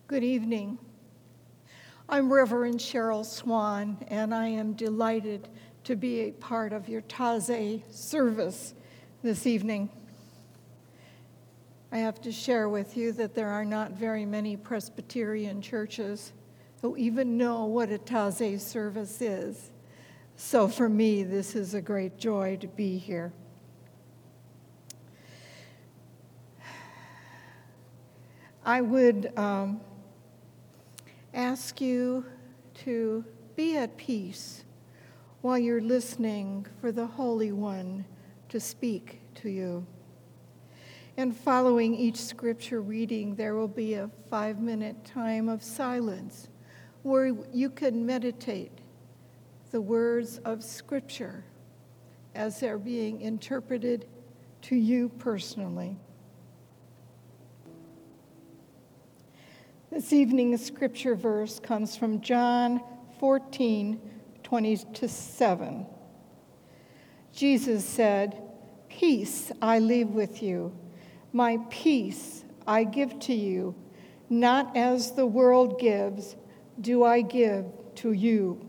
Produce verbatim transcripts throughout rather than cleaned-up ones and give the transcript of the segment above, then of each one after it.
Good evening. I'm Reverend Cheryl Swan, and I am delighted to be a part of your Taizé service this evening. I have to share with you that there are not very many Presbyterian churches who even know what a Taizé service is. So for me, this is a great joy to be here. I would um, ask you to be at peace while you're listening for the Holy One to speak to you. And following each scripture reading, there will be a five-minute time of silence where you can meditate the words of Scripture as they're being interpreted to you personally. This evening's scripture verse comes from John fourteen, twenty-seven. Jesus said, "Peace I leave with you. My peace I give to you. Not as the world gives, do I give to you."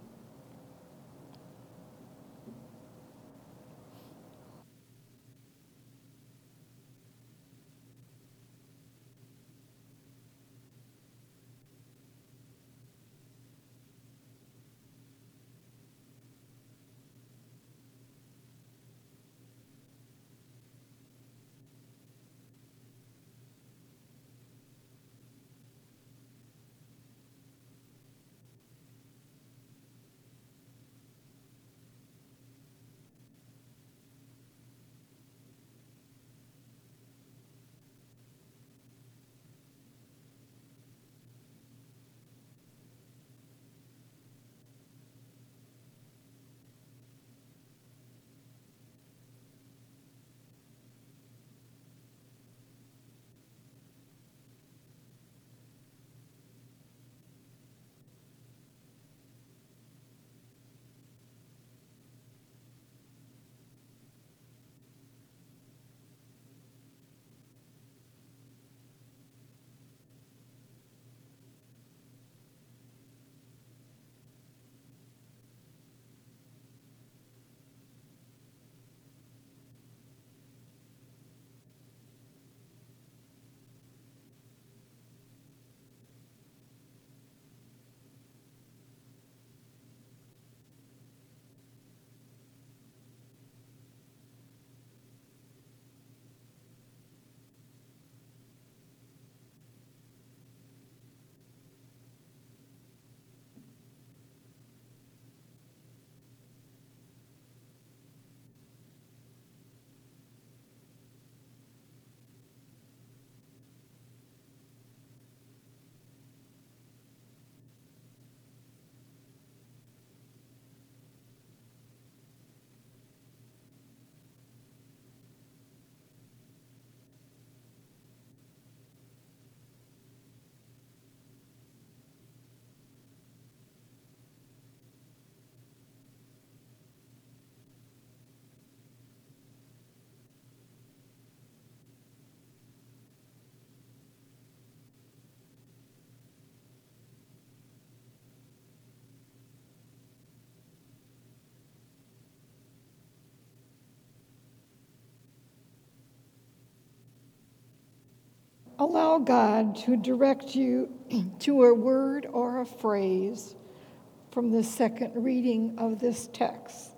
Allow God to direct you to a word or a phrase from the second reading of this text.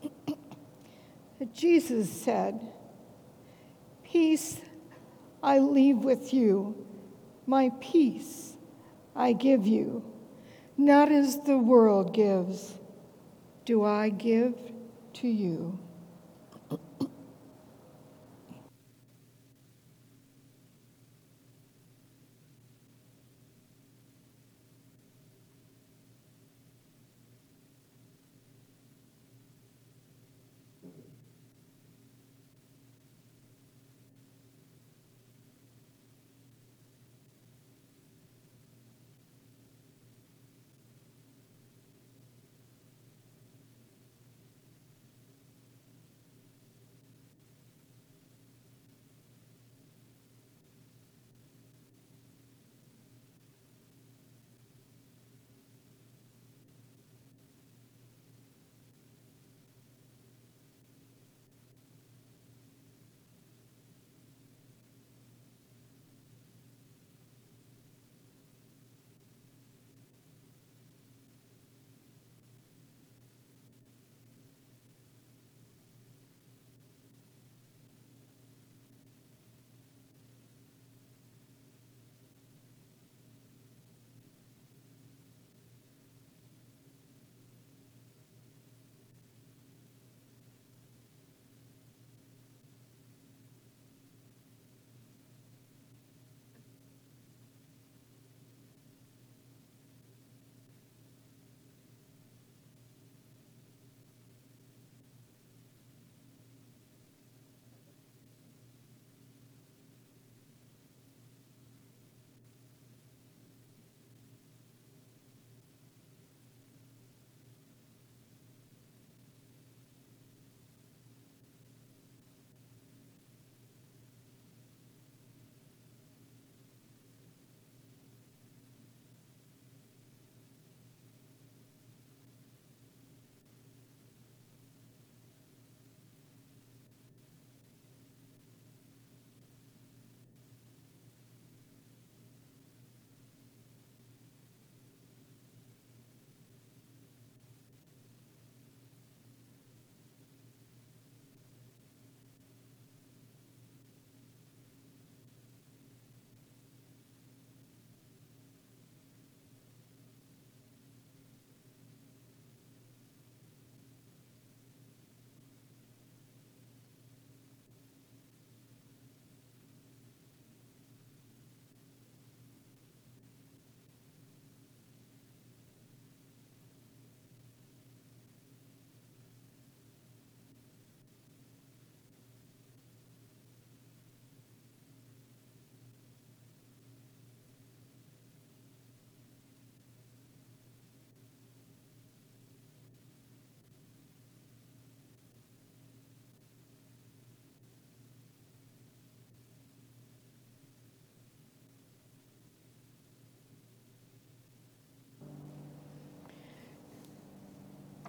Jesus said, "Peace I leave with you, my peace I give you. Not as the world gives, do I give to you."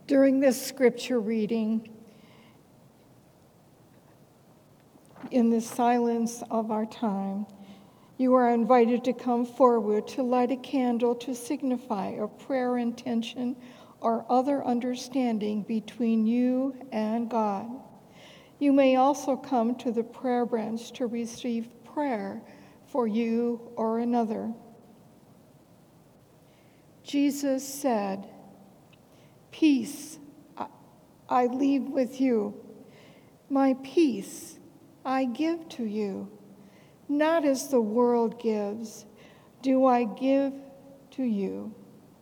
During this scripture reading, in the silence of our time, you are invited to come forward to light a candle to signify a prayer intention or other understanding between you and God. You may also come to the prayer branch to receive prayer for you or another. Jesus said, "Peace I leave with you. My peace I give to you. Not as the world gives, do I give to you."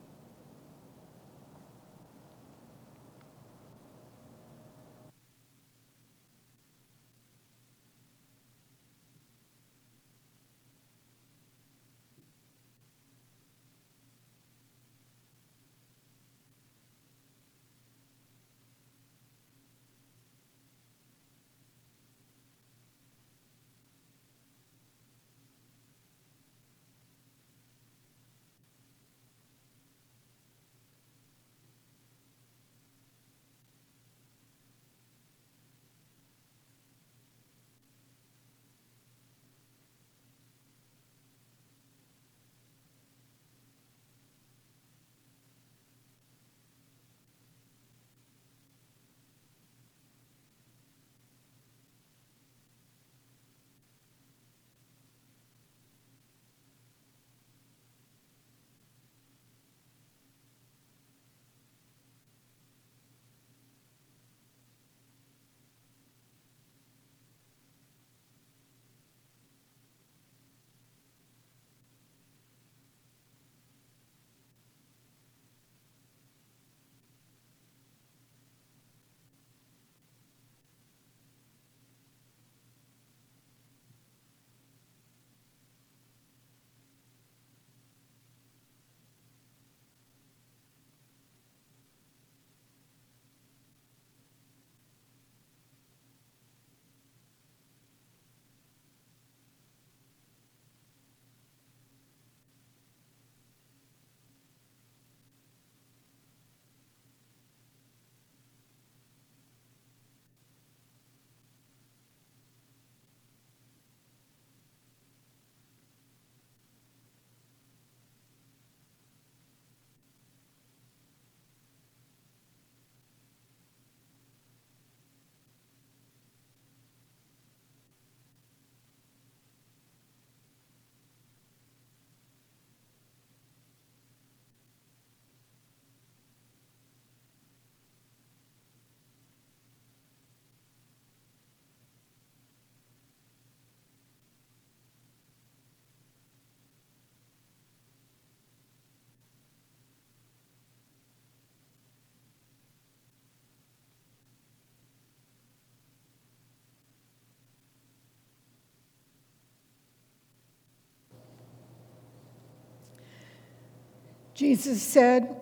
Jesus said,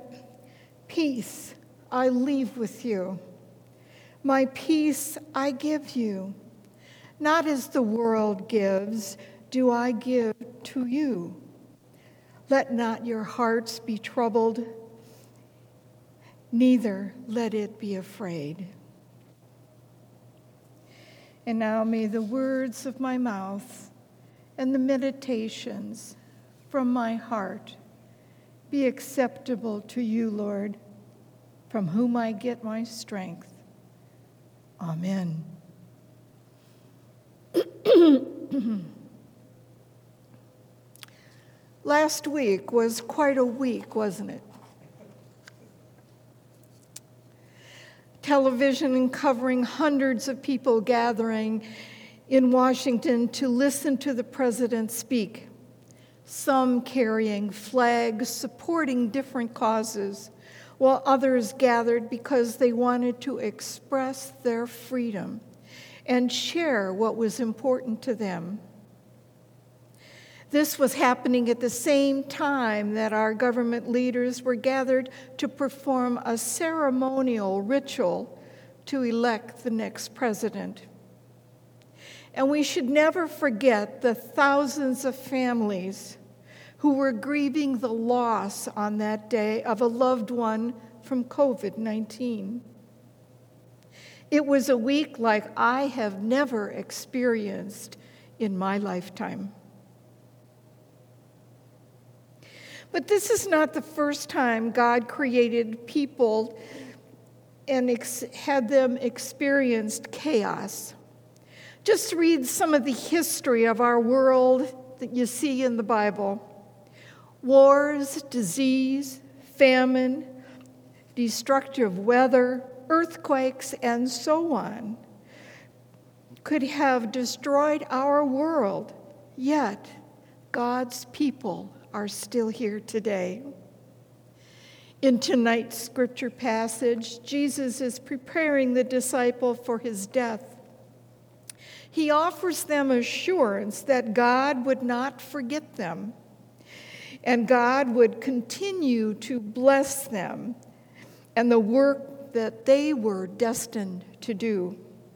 "Peace I leave with you. My peace I give you. Not as the world gives, do I give to you. Let not your hearts be troubled, neither let it be afraid." And now may the words of my mouth and the meditations from my heart be acceptable to you, Lord, from whom I get my strength. Amen. Last week was quite a week, wasn't it? Television covering hundreds of people gathering in Washington to listen to the president speak, some carrying flags supporting different causes, while others gathered because they wanted to express their freedom and share what was important to them. This was happening at the same time that our government leaders were gathered to perform a ceremonial ritual to elect the next president. And we should never forget the thousands of families who were grieving the loss on that day of a loved one from covid nineteen. It was a week like I have never experienced in my lifetime. But this is not the first time God created people and ex- had them experience chaos. Just read some of the history of our world that you see in the Bible. Wars, disease, famine, destructive weather, earthquakes, and so on could have destroyed our world, yet God's people are still here today. In tonight's scripture passage, Jesus is preparing the disciple for his death. He offers them assurance that God would not forget them, and God would continue to bless them and the work that they were destined to do.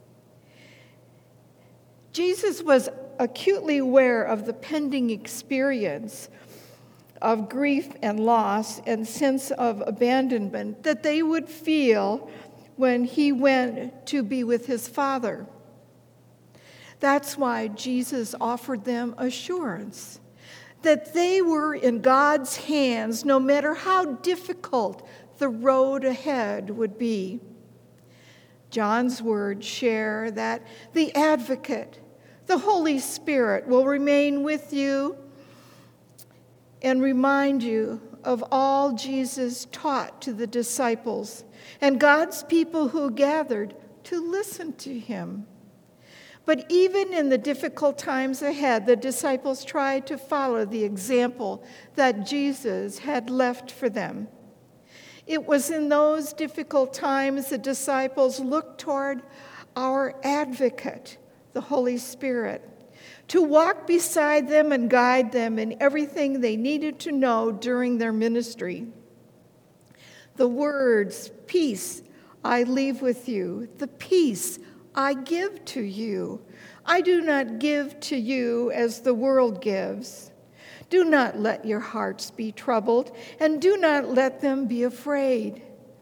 Jesus was acutely aware of the pending experience of grief and loss and sense of abandonment that they would feel when he went to be with his Father. That's why Jesus offered them assurance that they were in God's hands no matter how difficult the road ahead would be. John's words share that the Advocate, the Holy Spirit, will remain with you and remind you of all Jesus taught to the disciples and God's people who gathered to listen to him. But even in the difficult times ahead, the disciples tried to follow the example that Jesus had left for them. It was in those difficult times the disciples looked toward our Advocate, the Holy Spirit, to walk beside them and guide them in everything they needed to know during their ministry. The words, "Peace I leave with you, the peace I give to you. I do not give to you as the world gives. Do not let your hearts be troubled, and do not let them be afraid."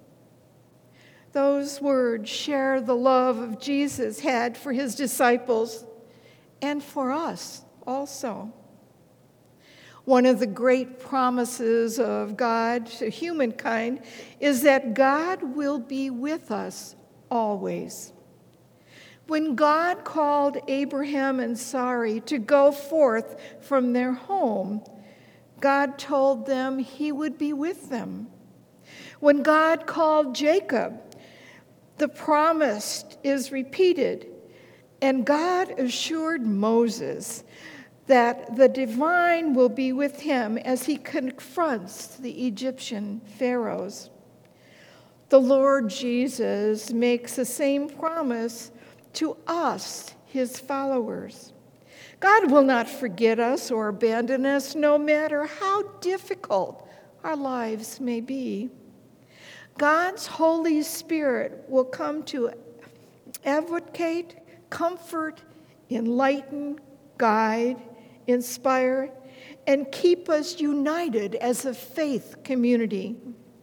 Those words share the love of Jesus had for his disciples and for us also. One of the great promises of God to humankind is that God will be with us always. When God called Abraham and Sarai to go forth from their home, God told them he would be with them. When God called Jacob, the promise is repeated, and God assured Moses that the divine will be with him as he confronts the Egyptian pharaohs. The Lord Jesus makes the same promise to us, his followers. God will not forget us or abandon us, no matter how difficult our lives may be. God's Holy Spirit will come to advocate, comfort, enlighten, guide, inspire, and keep us united as a faith community.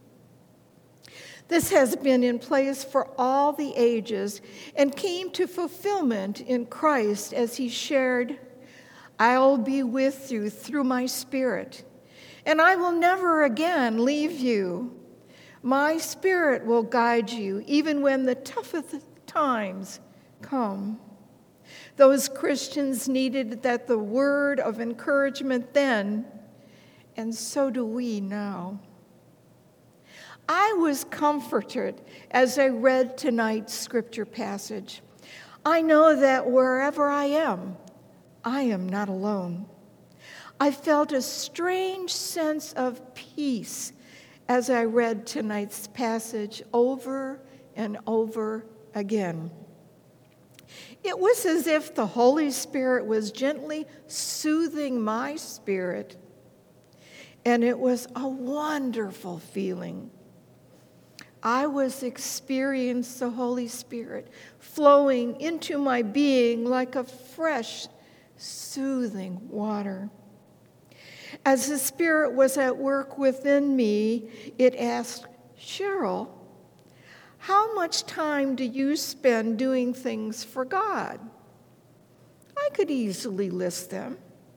This has been in place for all the ages and came to fulfillment in Christ as he shared, "I'll be with you through my Spirit, and I will never again leave you. My Spirit will guide you even when the toughest times come." Those Christians needed that the word of encouragement then, and so do we now. I was comforted as I read tonight's scripture passage. I know that wherever I am, I am not alone. I felt a strange sense of peace as I read tonight's passage over and over again. It was as if the Holy Spirit was gently soothing my spirit, and it was a wonderful feeling. I was experiencing the Holy Spirit flowing into my being like a fresh, soothing water. As the Spirit was at work within me, it asked, Cheryl, how much time do you spend doing things for God? I could easily list them.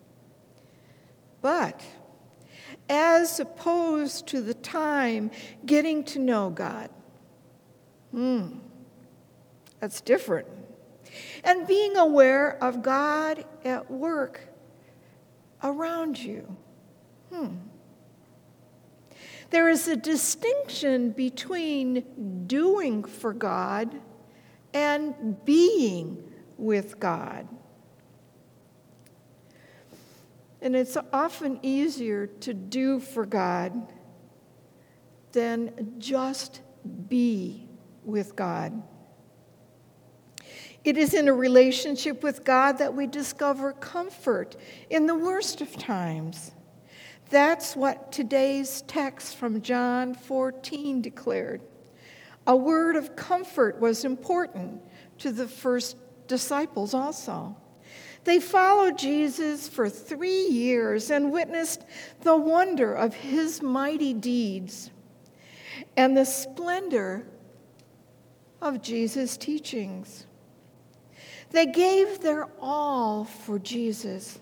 But as opposed to the time getting to know God, hmm, that's different. And being aware of God at work around you. Hmm. There is a distinction between doing for God and being with God. And it's often easier to do for God than just be with God. It is in a relationship with God that we discover comfort in the worst of times. That's what today's text from John fourteen declared. A word of comfort was important to the first disciples also. They followed Jesus for three years and witnessed the wonder of his mighty deeds and the splendor of Jesus' teachings. They gave their all for Jesus.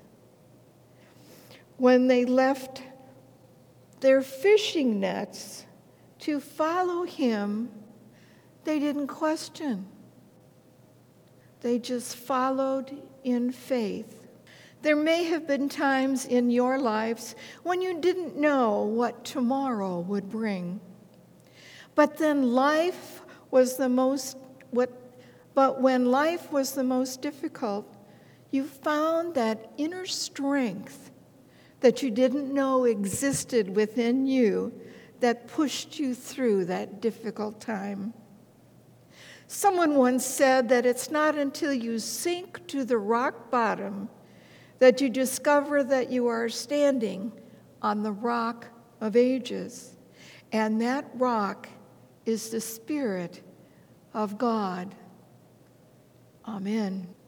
When they left their fishing nets to follow him, they didn't question. They just followed in faith. There may have been times in your lives when you didn't know what tomorrow would bring. But then life was the most what but when life was the most difficult, you found that inner strength that you didn't know existed within you that pushed you through that difficult time. Someone once said that it's not until you sink to the rock bottom that you discover that you are standing on the rock of ages. And that rock is the Spirit of God. Amen.